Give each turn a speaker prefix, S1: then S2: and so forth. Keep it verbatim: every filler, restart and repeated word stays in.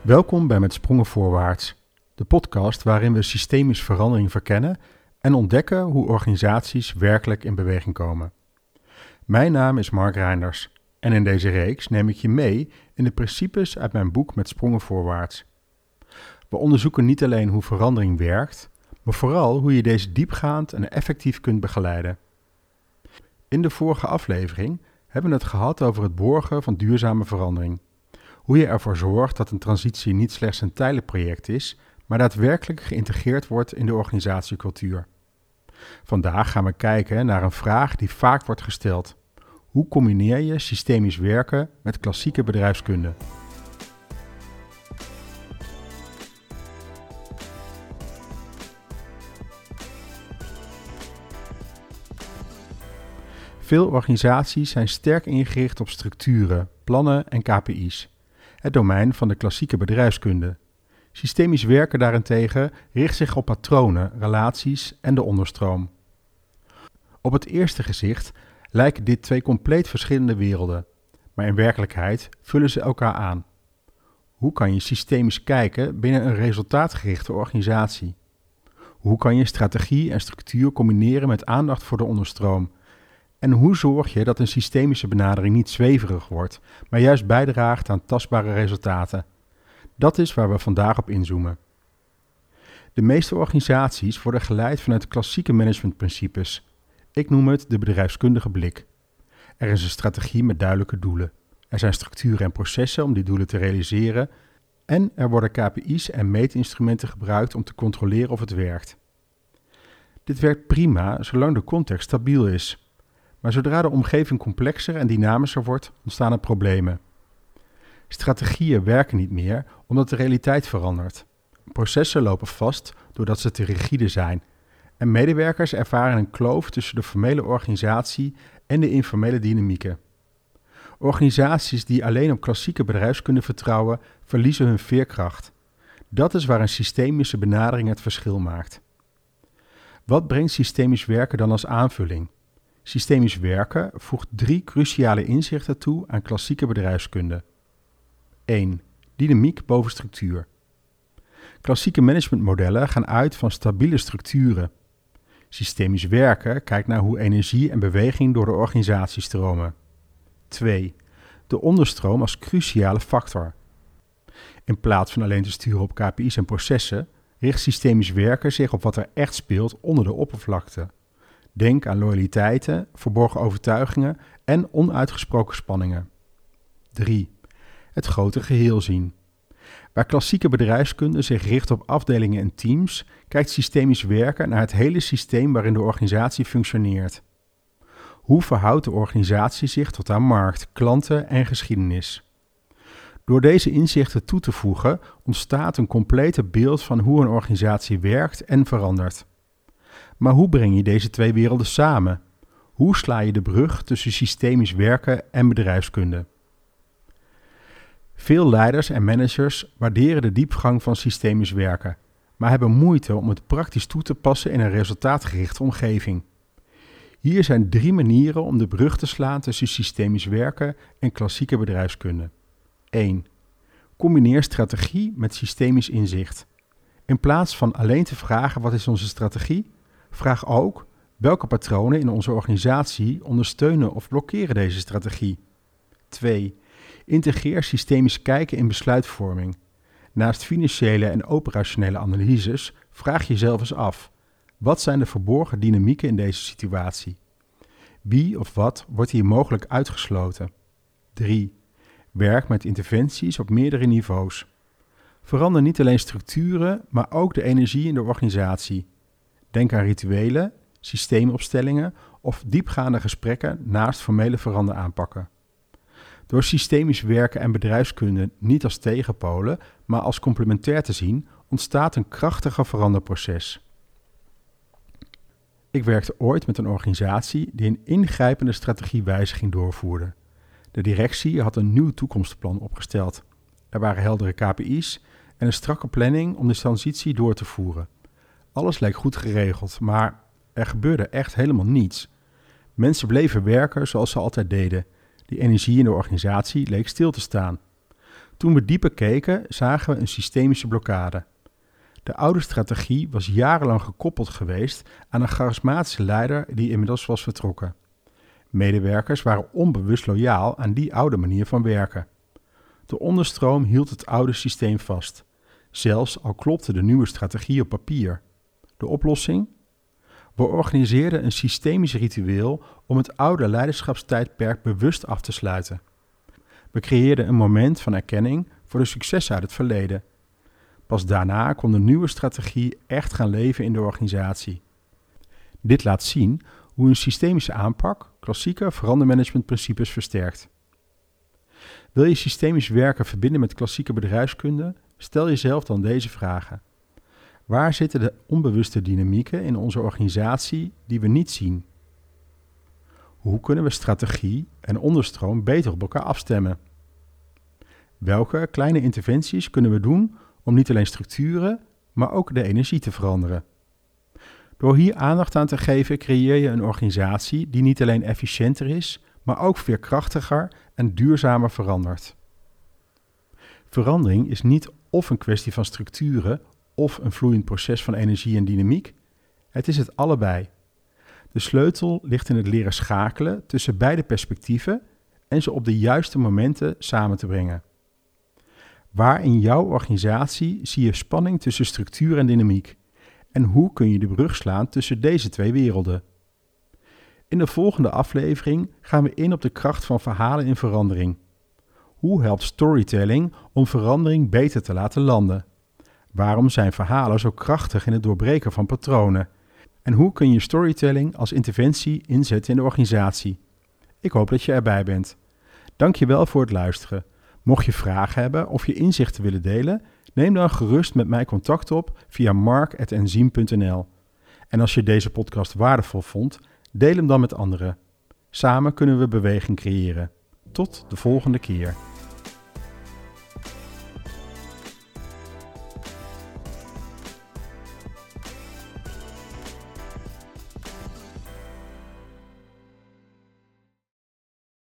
S1: Welkom bij Met Sprongen Voorwaarts, de podcast waarin we systemische verandering verkennen en ontdekken hoe organisaties werkelijk in beweging komen. Mijn naam is Mark Reinders en in deze reeks neem ik je mee in de principes uit mijn boek Met Sprongen Voorwaarts. We onderzoeken niet alleen hoe verandering werkt, maar vooral hoe je deze diepgaand en effectief kunt begeleiden. In de vorige aflevering hebben we het gehad over het borgen van duurzame verandering. Hoe je ervoor zorgt dat een transitie niet slechts een tijdelijk project is, maar daadwerkelijk geïntegreerd wordt in de organisatiecultuur. Vandaag gaan we kijken naar een vraag die vaak wordt gesteld. Hoe combineer je systemisch werken met klassieke bedrijfskunde? Veel organisaties zijn sterk ingericht op structuren, plannen en K P I's. Het domein van de klassieke bedrijfskunde. Systemisch werken daarentegen richt zich op patronen, relaties en de onderstroom. Op het eerste gezicht lijken dit twee compleet verschillende werelden, maar in werkelijkheid vullen ze elkaar aan. Hoe kan je systemisch kijken binnen een resultaatgerichte organisatie? Hoe kan je strategie en structuur combineren met aandacht voor de onderstroom? En hoe zorg je dat een systemische benadering niet zweverig wordt, maar juist bijdraagt aan tastbare resultaten? Dat is waar we vandaag op inzoomen. De meeste organisaties worden geleid vanuit de klassieke managementprincipes. Ik noem het de bedrijfskundige blik. Er is een strategie met duidelijke doelen. Er zijn structuren en processen om die doelen te realiseren. En er worden K P I's en meetinstrumenten gebruikt om te controleren of het werkt. Dit werkt prima zolang de context stabiel is. Maar zodra de omgeving complexer en dynamischer wordt, ontstaan er problemen. Strategieën werken niet meer omdat de realiteit verandert. Processen lopen vast doordat ze te rigide zijn. En medewerkers ervaren een kloof tussen de formele organisatie en de informele dynamieken. Organisaties die alleen op klassieke bedrijfskunde vertrouwen, verliezen hun veerkracht. Dat is waar een systemische benadering het verschil maakt. Wat brengt systemisch werken dan als aanvulling? Systemisch werken voegt drie cruciale inzichten toe aan klassieke bedrijfskunde. één. Dynamiek boven structuur. Klassieke managementmodellen gaan uit van stabiele structuren. Systemisch werken kijkt naar hoe energie en beweging door de organisatie stromen. twee. De onderstroom als cruciale factor. In plaats van alleen te sturen op K P I's en processen, richt systemisch werken zich op wat er echt speelt onder de oppervlakte. Denk aan loyaliteiten, verborgen overtuigingen en onuitgesproken spanningen. drie. Het grote geheel zien. Waar klassieke bedrijfskunde zich richt op afdelingen en teams, kijkt systemisch werken naar het hele systeem waarin de organisatie functioneert. Hoe verhoudt de organisatie zich tot haar markt, klanten en geschiedenis? Door deze inzichten toe te voegen, ontstaat een complete beeld van hoe een organisatie werkt en verandert. Maar hoe breng je deze twee werelden samen? Hoe sla je de brug tussen systemisch werken en bedrijfskunde? Veel leiders en managers waarderen de diepgang van systemisch werken, maar hebben moeite om het praktisch toe te passen in een resultaatgerichte omgeving. Hier zijn drie manieren om de brug te slaan tussen systemisch werken en klassieke bedrijfskunde. één. Combineer strategie met systemisch inzicht. In plaats van alleen te vragen wat is onze strategie, vraag ook welke patronen in onze organisatie ondersteunen of blokkeren deze strategie. twee. Integreer systemisch kijken in besluitvorming. Naast financiële en operationele analyses vraag jezelf eens af: wat zijn de verborgen dynamieken in deze situatie? Wie of wat wordt hier mogelijk uitgesloten? drie. Werk met interventies op meerdere niveaus. Verander niet alleen structuren, maar ook de energie in de organisatie. Denk aan rituelen, systeemopstellingen of diepgaande gesprekken naast formele veranderaanpakken. Door systemisch werken en bedrijfskunde niet als tegenpolen, maar als complementair te zien, ontstaat een krachtiger veranderproces. Ik werkte ooit met een organisatie die een ingrijpende strategiewijziging doorvoerde. De directie had een nieuw toekomstplan opgesteld. Er waren heldere K P I's en een strakke planning om de transitie door te voeren. Alles leek goed geregeld, maar er gebeurde echt helemaal niets. Mensen bleven werken zoals ze altijd deden. Die energie in de organisatie leek stil te staan. Toen we dieper keken, zagen we een systemische blokkade. De oude strategie was jarenlang gekoppeld geweest aan een charismatische leider die inmiddels was vertrokken. Medewerkers waren onbewust loyaal aan die oude manier van werken. De onderstroom hield het oude systeem vast, zelfs al klopte de nieuwe strategie op papier. De oplossing? We organiseerden een systemisch ritueel om het oude leiderschapstijdperk bewust af te sluiten. We creëerden een moment van erkenning voor de successen uit het verleden. Pas daarna kon de nieuwe strategie echt gaan leven in de organisatie. Dit laat zien hoe een systemische aanpak klassieke verandermanagementprincipes versterkt. Wil je systemisch werken verbinden met klassieke bedrijfskunde? Stel jezelf dan deze vragen. Waar zitten de onbewuste dynamieken in onze organisatie die we niet zien? Hoe kunnen we strategie en onderstroom beter op elkaar afstemmen? Welke kleine interventies kunnen we doen om niet alleen structuren, maar ook de energie te veranderen? Door hier aandacht aan te geven creëer je een organisatie die niet alleen efficiënter is, maar ook veerkrachtiger en duurzamer verandert. Verandering is niet of een kwestie van structuren of een vloeiend proces van energie en dynamiek. Het is het allebei. De sleutel ligt in het leren schakelen tussen beide perspectieven en ze op de juiste momenten samen te brengen. Waar in jouw organisatie zie je spanning tussen structuur en dynamiek? En hoe kun je de brug slaan tussen deze twee werelden? In de volgende aflevering gaan we in op de kracht van verhalen in verandering. Hoe helpt storytelling om verandering beter te laten landen? Waarom zijn verhalen zo krachtig in het doorbreken van patronen? En hoe kun je storytelling als interventie inzetten in de organisatie? Ik hoop dat je erbij bent. Dank je wel voor het luisteren. Mocht je vragen hebben of je inzichten willen delen, neem dan gerust met mij contact op via mark at enzym punt n l. En als je deze podcast waardevol vond, deel hem dan met anderen. Samen kunnen we beweging creëren. Tot de volgende keer.